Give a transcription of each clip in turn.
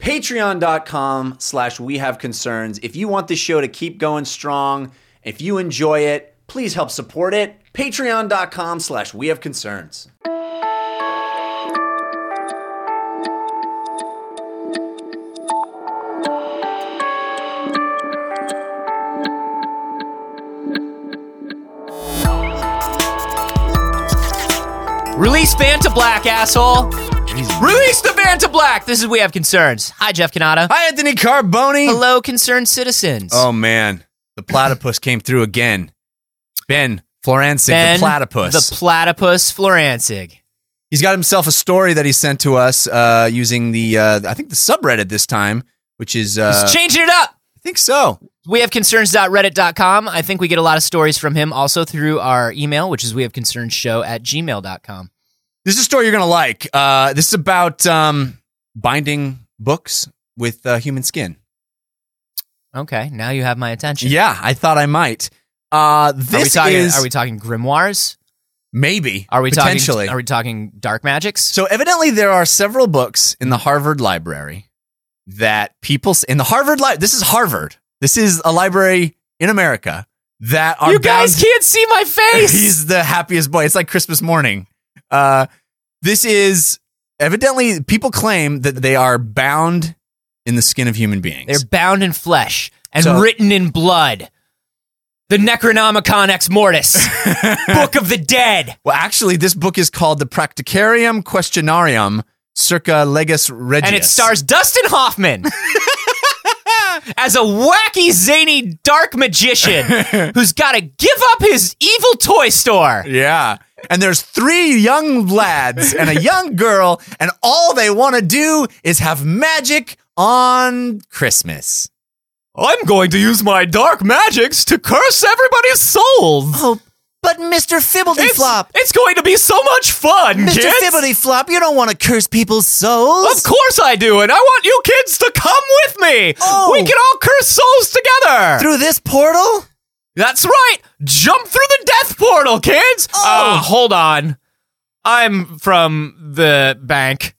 Patreon.com/wehaveconcerns. If you want this show to keep going strong, if you enjoy it, please help support it. Patreon.com/wehaveconcerns. Release Vanta Black, asshole. Release the Vanta Black. This is We Have Concerns. Hi, Jeff Canada. Hi, Anthony Carboni. Hello, concerned citizens. Oh, man. The platypus came through again. Ben Florancig, the platypus. The platypus Florancig. He's got himself a story that he sent to us using the, I think the subreddit this time, which is... He's changing it up. I think so. wehaveconcerns.reddit.com. I think we get a lot of stories from him also through our email, which is wehaveconcernshow@gmail.com. This is a story you're going to like. This is about binding books with human skin. Okay, now you have my attention. Yeah, I thought I might. Are we talking grimoires? Maybe. Potentially. Are we talking dark magics? So evidently there are several books in the Harvard Library that people... In the Harvard Library... This is Harvard. This is a library in America that are... You guys can't see my face! He's the happiest boy. It's like Christmas morning. This is... Evidently, people claim that they are bound in the skin of human beings. They're bound in flesh and written in blood. The Necronomicon Ex Mortis. Book of the Dead. Well, actually, this book is called the Practicarium Questionarium Circa Legis Regius. And it stars Dustin Hoffman as a wacky, zany, dark magician who's got to give up his evil toy store. Yeah. And there's 3 young lads and a young girl, and all they want to do is have magic on Christmas. I'm going to use my dark magics to curse everybody's souls. Oh, but Mr. Fibbledy-Flop. It's going to be so much fun, Mr. kids. Mr. Fibbledy-Flop, you don't want to curse people's souls. Of course I do, and I want you kids to come with me. Oh. We can all curse souls together. Through this portal? That's right. Jump through the death portal, kids. Oh. Hold on. I'm from the bank.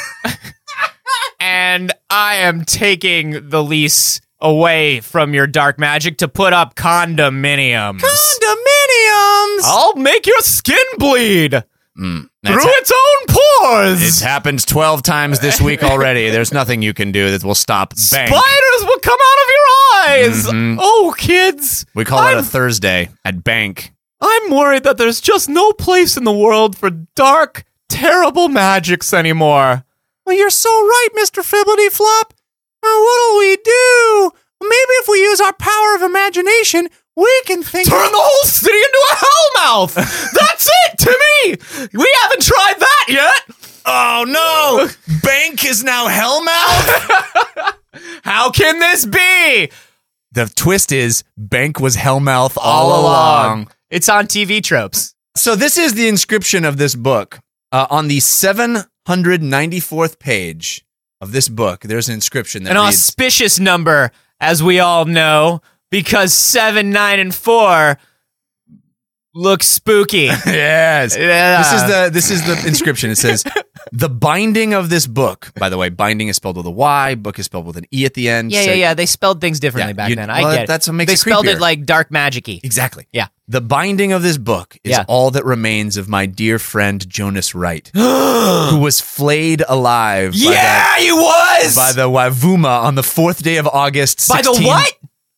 And I am taking the lease away from your dark magic to put up condominiums. Condominiums! I'll make your skin bleed through its own pores. It's happened 12 times this week already. There's nothing you can do that will stop bank. Spiders will come out of your eyes. Mm-hmm. Oh, kids. We call it a Thursday at bank. I'm worried that there's just no place in the world for dark, terrible magics anymore. Well, you're so right, Mr. Fibbledy-Flop. What'll we do? Maybe if we use our power of imagination, we can think... Turn the whole city into a hellmouth! That's it, Timmy! We haven't tried that yet! Oh, no! Bank is now Hellmouth? How can this be? The twist is, Bank was Hellmouth all along. It's on TV tropes. So this is the inscription of this book. On the 794th page of this book, there's an inscription that reads... An reads... auspicious number, as we all know, because 7, 9, and 4 look spooky. Yes. Yeah. This is the inscription. It says, the binding of this book. By the way, binding is spelled with a Y. Book is spelled with an E at the end. Yeah. They spelled things differently back then. I get it. That's what makes they it spelled creepier. it like dark magic-y. Exactly. Yeah. The binding of this book is all that remains of my dear friend Jonas Wright, who was flayed alive. He was! By the Wavuma on the 4th day of August. By the what?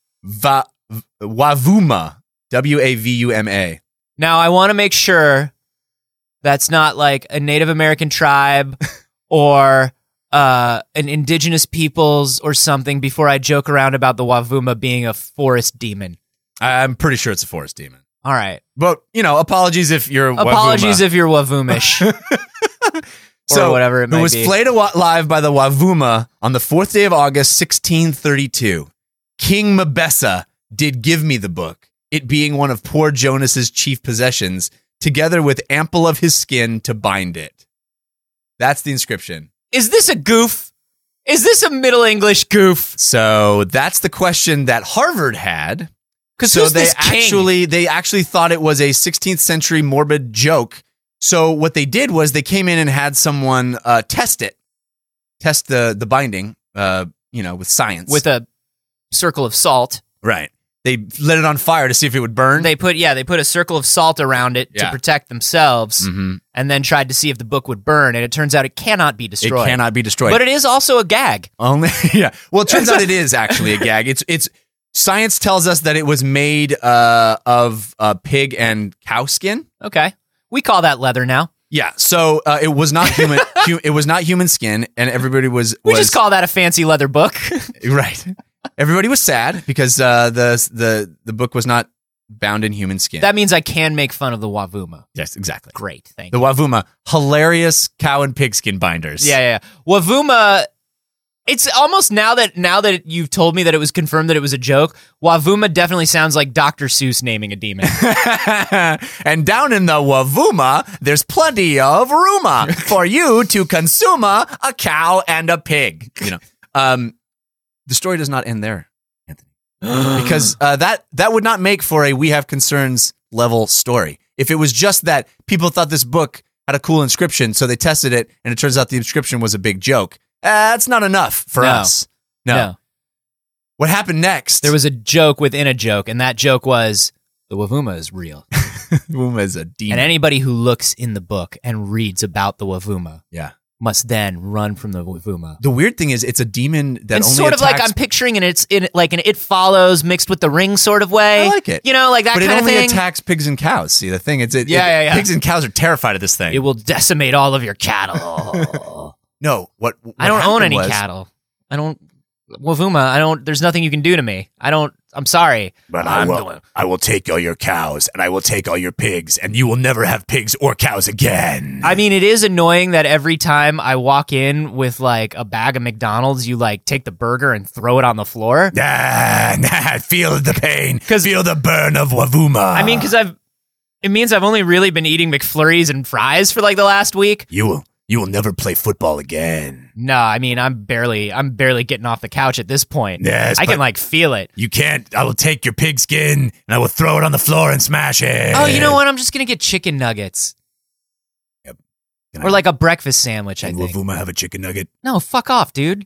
Wavuma. W-A-V-U-M-A. Now, I want to make sure that's not like a Native American tribe or an indigenous peoples or something before I joke around about the Wavuma being a forest demon. I'm pretty sure it's a forest demon. All right. But, apologies if you're Apologies if you're Wavumish. Or whatever it may be. Who was flayed alive by the Wavuma on the 4th day of August, 1632. King Mabessa did give me the book, it being one of poor Jonas's chief possessions, together with ample of his skin to bind it. That's the inscription. Is this a goof? Is this a Middle English goof? So that's the question that Harvard had. Because they actually thought it was a 16th century morbid joke. So what they did was they came in and had someone test the binding with science. with a circle of salt. Right. They lit it on fire to see if it would burn. They put a circle of salt around it to Yeah. protect themselves, and then tried to see if the book would burn. And it turns out it cannot be destroyed. It cannot be destroyed. But it is also a gag. Only, yeah. Well, it turns out it is actually a gag. It's science tells us that it was made of pig and cow skin. Okay, we call that leather now. Yeah. So it was not human. It was not human skin, and everybody was. We just call that a fancy leather book. Right. Everybody was sad because the book was not bound in human skin. That means I can make fun of the Wavuma. Yes, exactly. Great, thank The you. Wavuma, hilarious cow and pigskin binders. Yeah. Wavuma. It's almost now that you've told me that it was confirmed that it was a joke. Wavuma definitely sounds like Dr. Seuss naming a demon. And down in the Wavuma, there's plenty of room for you to consume a cow and a pig. The story does not end there, Anthony, because that would not make for a We Have Concerns level story. If it was just that people thought this book had a cool inscription, so they tested it, and it turns out the inscription was a big joke. That's not enough for us. No. What happened next? There was a joke within a joke, and that joke was the Wavuma is real. Wavuma is a demon. And anybody who looks in the book and reads about the Wavuma must then run from the Wavuma. The weird thing is, it's a demon that And only sort of like attacks- I'm picturing it's in like an It Follows mixed with The Ring sort of way. I like it. Like that but kind it of only thing. attacks pigs and cows. See, the thing is, Yeah. pigs and cows are terrified of this thing. It will decimate all of your cattle. No, what I don't own happened any was- cattle. Wavuma, there's nothing you can do to me. I'm sorry. But I'm I will take all your cows and I will take all your pigs, and you will never have pigs or cows again. I mean, it is annoying that every time I walk in with like a bag of McDonald's, you like take the burger and throw it on the floor. Feel the pain. Feel the burn of Wavuma. I mean, because it means I've only really been eating McFlurries and fries for like the last week. You will never play football again. No, I mean, I'm barely getting off the couch at this point. Yes, I can but like feel it. You can't. I will take your pigskin and I will throw it on the floor and smash it. Oh, you know what? I'm just gonna get chicken nuggets. Yep. Or like a breakfast sandwich, I think. Will Wavuma have a chicken nugget? No, fuck off, dude.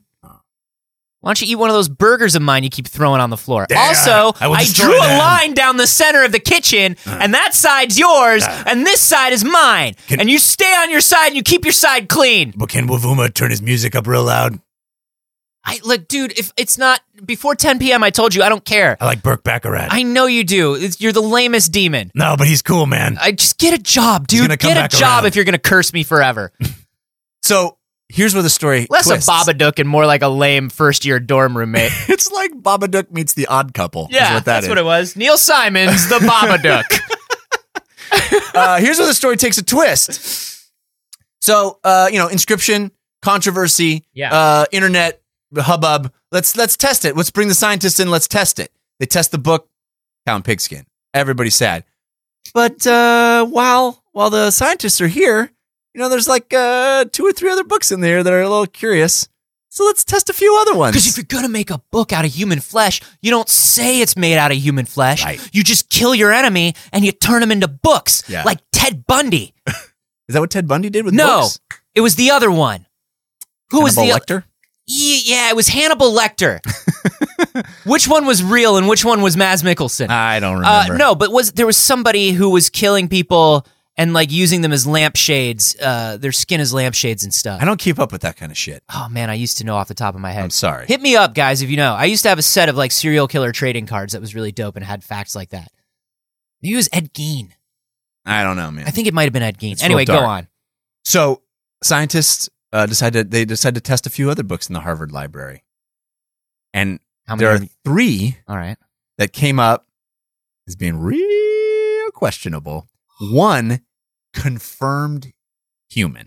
Why don't you eat one of those burgers of mine you keep throwing on the floor? Yeah, Also, I will I destroy drew a them. line down the center of the kitchen, and that side's yours, and this side is mine. And you stay on your side and you keep your side clean. But can Wavuma turn his music up real loud? Look, dude, if it's not before 10 p.m., I told you I don't care. I like Burke Baccarat. I know you do. You're the lamest demon. No, but he's cool, man. I just get a job, dude. gonna come Get a back job around. if you're gonna curse me forever. So here's where the story Less twists. a Babadook and more like a lame first-year dorm roommate. It's like Babadook meets the Odd Couple. Yeah, is what that's is. what it was. Neil Simon's the Babadook. Here's where the story takes a twist. So, inscription, controversy, internet hubbub. Let's test it. Let's bring the scientists in. Let's test it. They test the book, cow and pigskin. Everybody's sad. But while the scientists are here, there's like 2 or 3 other books in there that are a little curious. So let's test a few other ones. Because if you're going to make a book out of human flesh, you don't say it's made out of human flesh. Right. You just kill your enemy and you turn them into books, Yeah. like Ted Bundy. Is that what Ted Bundy did with No, books? it was the other one. Who was Hannibal the Lecter? Yeah, it was Hannibal Lecter. Which one was real and which one was Mads Mikkelsen? I don't remember. No, but there was somebody who was killing people and like using them as lampshades, their skin as lampshades and stuff. I don't keep up with that kind of shit. Oh man, I used to know off the top of my head. I'm sorry. Hit me up, guys, if you know. I used to have a set of like serial killer trading cards that was really dope and had facts like that. Maybe it was Ed Gein. I don't know, man. I think it might have been Ed Gein. It's Anyway, real go dark. on. So scientists decided to test a few other books in the Harvard Library, and How there are many? 3 All right. that came up as being real questionable. One, confirmed human.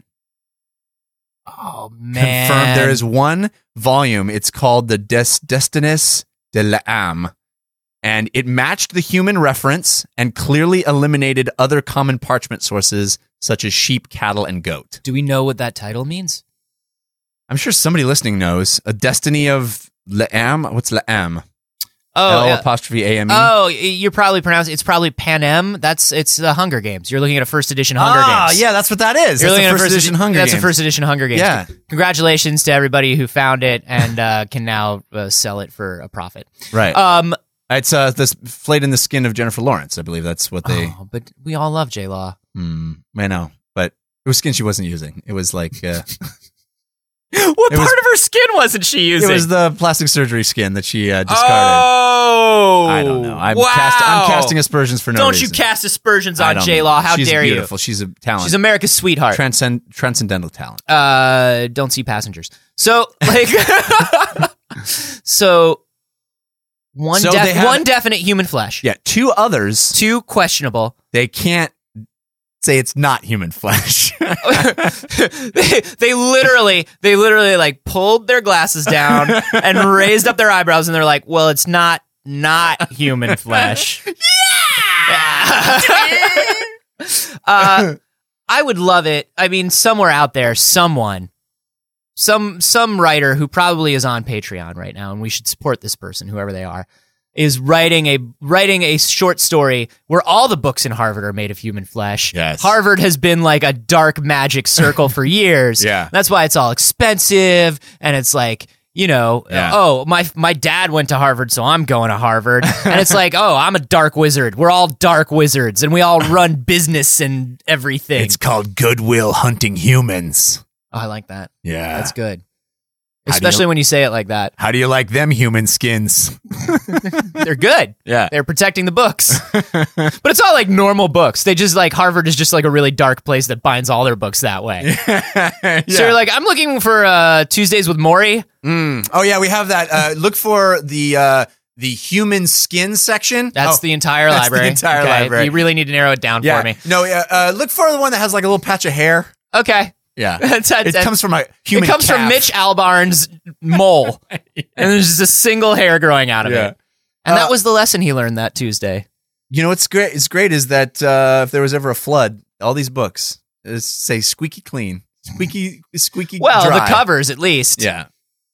Oh man. Confirmed. There is one volume. It's called the Destinis de l'Âme, and it matched the human reference and clearly eliminated other common parchment sources such as sheep, cattle, and goat. Do we know what that title means? I'm sure somebody listening knows. A Destiny of l'Âme. What's l'Âme? Oh, L''AME. Oh, you're probably pronouncing it's probably Panem. It's the Hunger Games. You're looking at a first edition Hunger Games. Yeah, that's what that is. You're That's looking the at first edition Hunger Games. That's a first edition Hunger Games. Yeah. Congratulations to everybody who found it and can now sell it for a profit. Right. It's this flayed in the skin of Jennifer Lawrence. I believe that's what they. Oh, but we all love J Law. I know, but it was skin she wasn't using. It was like. What part of her skin wasn't she using? It was the plastic surgery skin that she discarded. Oh, I don't know. I'm wow. I'm casting aspersions for no reason. Don't you cast aspersions on J Law? How She's dare beautiful. you? She's a talent. She's America's sweetheart. Transcendental talent. Don't see passengers. So like, one definite human flesh. Yeah, two others. Two questionable. They can't say it's not human flesh. they literally like pulled their glasses down and raised up their eyebrows, and they're like, "Well, it's not human flesh." I would love it. I mean, somewhere out there, some writer who probably is on Patreon right now, and we should support this person, whoever they are, is writing a short story where all the books in Harvard are made of human flesh. Yes. Harvard has been like a dark magic circle for years. Yeah. That's why it's all expensive, and it's like, oh, my dad went to Harvard, so I'm going to Harvard. And it's like, oh, I'm a dark wizard. We're all dark wizards, and we all run business and everything. It's called Goodwill Hunting Humans. Oh, I like that. Yeah. That's good. Especially when you say it like that. How do you like them human skins? They're good. Yeah. They're protecting the books. But it's all like normal books. They just like, Harvard is just like a really dark place that binds all their books that way. Yeah. So you're like, I'm looking for Tuesdays with Maury. Oh yeah, we have that. Look for the human skin section. That's the entire library. The entire library. You really need to narrow it down for me. No, look for the one that has like a little patch of hair. Okay. Yeah. It comes from a human It comes calf. from Mitch Albarn's mole. And there's just a single hair growing out of it. And that was the lesson he learned that Tuesday. You know what's great? It's great is that if there was ever a flood, all these books say squeaky clean, squeaky Well, dry. the covers at least. Yeah.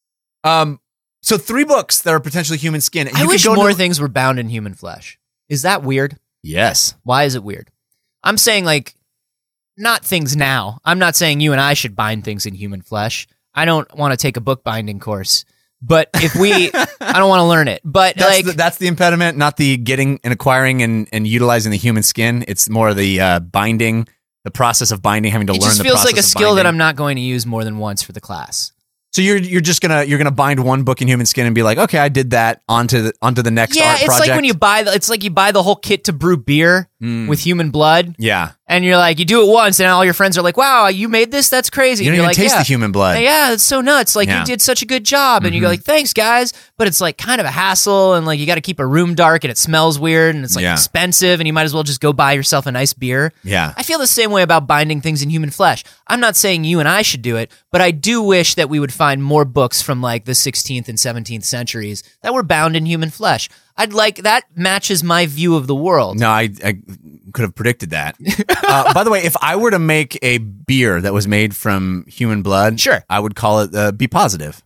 So 3 books that are potentially human skin. I wish more things were bound in human flesh. Is that weird? Yes. Why is it weird? I'm saying like, not things now. I'm not saying you and I should bind things in human flesh. I don't want to take a book binding course. But if I don't want to learn it. But that's the impediment, not the getting and acquiring and utilizing the human skin. It's more the binding, the process of binding, having to learn the process of binding. It just feels like a skill that I'm not going to use more than once for the class. So you're just gonna bind one book in human skin and be like, okay, I did that onto the next art project. Yeah, it's like when you buy the whole kit to brew beer with human blood. Yeah. And you're like, you do it once, and all your friends are like, wow, you made this? That's crazy. You don't and even taste the human blood. Yeah, it's so nuts. Like, you did such a good job. And you go like, thanks, guys. But it's like kind of a hassle, and like you got to keep a room dark, and it smells weird, and it's like expensive, and you might as well just go buy yourself a nice beer. Yeah. I feel the same way about binding things in human flesh. I'm not saying you and I should do it, but I do wish that we would find more books from like the 16th and 17th centuries that were bound in human flesh. I'd like that matches my view of the world. No, I could have predicted that. By the way, if I were to make a beer that was made from human blood, sure, I would call it Be Positive.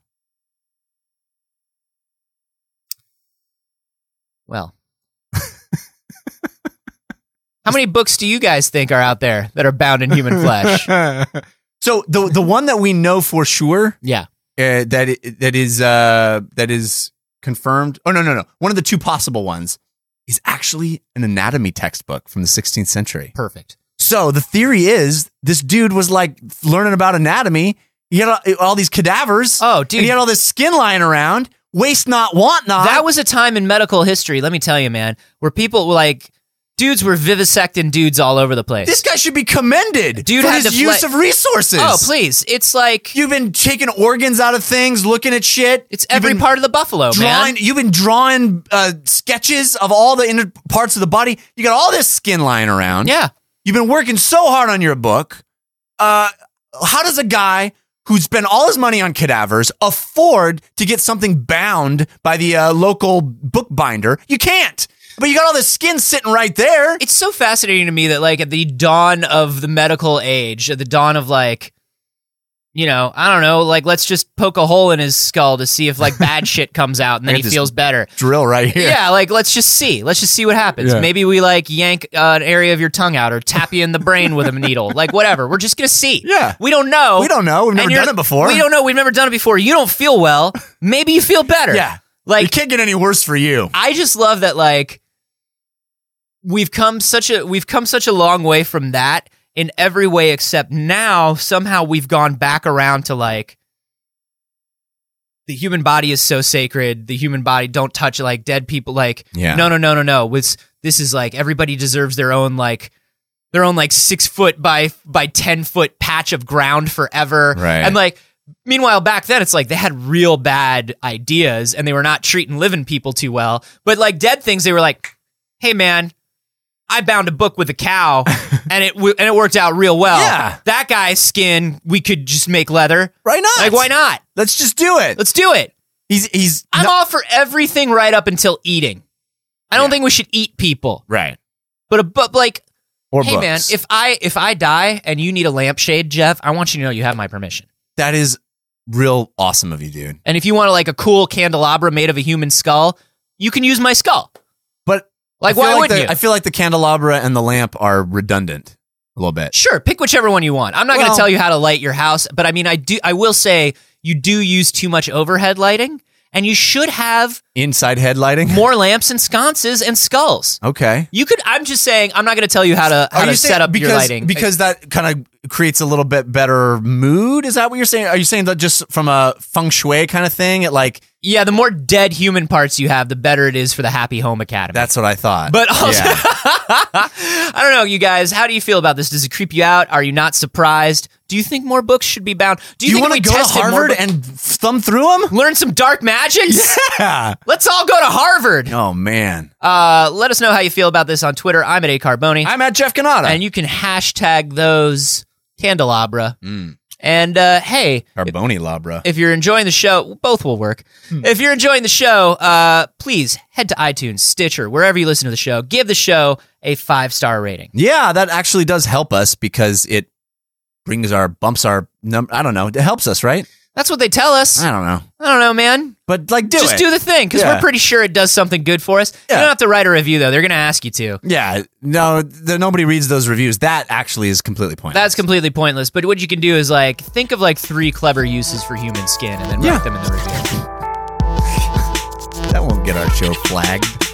Well, how many books do you guys think are out there that are bound in human flesh? So the one that we know for sure, that is confirmed. Oh no. One of the 2 possible ones is actually an anatomy textbook from the 16th century. Perfect. So the theory is this dude was like learning about anatomy. He had all these cadavers. Oh, dude. And he had all this skin lying around. Waste not, want not. That was a time in medical history, let me tell you, man, where people were like, dudes were vivisecting dudes all over the place. This guy should be commended dude for had his use of resources. Oh, please. It's like... You've been taking organs out of things, looking at shit. It's every part of the buffalo, man. You've been drawing sketches of all the inner parts of the body. You got all this skin lying around. Yeah. You've been working so hard on your book. How does a guy who spent all his money on cadavers afford to get something bound by the local bookbinder? You can't. But you got all this skin sitting right there. It's so fascinating to me that, like, at the dawn of the medical age, at the dawn of, like, you know, I don't know, like let's just poke a hole in his skull to see if like bad shit comes out and then I he got this feels better. Drill right here. Yeah, like let's just see what happens. Yeah. Maybe we like yank an area of your tongue out or tap you in the brain with a needle, like whatever. We're just gonna see. Yeah. We don't know. We don't know. We've never done it before. We don't know. We've never done it before. You don't feel well. Maybe you feel better. Yeah. Like it can't get any worse for you. I just love that like we've come such a long way from that in every way except now somehow we've gone back around to like the human body is so sacred. The human body, don't touch like dead people. Like no. This is like everybody deserves their own like 6 foot by 10 foot patch of ground forever. Right. And like meanwhile, back then, it's like they had real bad ideas and they were not treating living people too well. But like dead things, they were like, hey, man, I bound a book with a cow and it worked out real well. Yeah. That guy's skin, we could just make leather. Why not? Like, why not? Let's just do it. Let's do it. I'm all for everything right up until eating. I don't think we should eat people. Right. But like, Or hey, books. man, if I die and you need a lampshade, Jeff, I want you to know you have my permission. That is real awesome of you, dude. And if you want like a cool candelabra made of a human skull, you can use my skull. But Like, I feel why wouldn't you? I feel like the candelabra and the lamp are redundant a little bit. Sure, pick whichever one you want. I'm not going to tell you how to light your house, but I mean, I will say you do use too much overhead lighting, and you should have Inside headlighting? more lamps and sconces and skulls. Okay. You could. I'm just saying. I'm not going to tell you how to set up your lighting Because that kind of creates a little bit better mood? Is that what you're saying? Are you saying that just from a feng shui kind of thing? It like... Yeah, the more dead human parts you have, the better it is for the Happy Home Academy. That's what I thought. But also, Yeah. I don't know, you guys. How do you feel about this? Does it creep you out? Are you not surprised? Do you think more books should be bound? Do you think want if to we go to tested more Harvard books- and thumb through them? learn some dark magics? Yeah. Let's all go to Harvard. Oh, man. Let us know how you feel about this on Twitter. I'm at acarboni. I'm at Jeff Canada. And you can hashtag those candelabra. And hey, Carboni Labra. if you're enjoying the show, both will work. If you're enjoying the show, please head to iTunes, Stitcher, wherever you listen to the show. Give the show a 5-star rating. Yeah, that actually does help us because it bumps our number. I don't know. It helps us, right? That's what they tell us. I don't know. I don't know, man. But like, Just do the thing, because Yeah. we're pretty sure it does something good for us. Yeah. You don't have to write a review, though. They're going to ask you to. Yeah. No, nobody reads those reviews. That actually is completely pointless. That's completely pointless. But what you can do is like think of like 3 clever uses for human skin and then Yeah. write them in the review. That won't get our show flagged.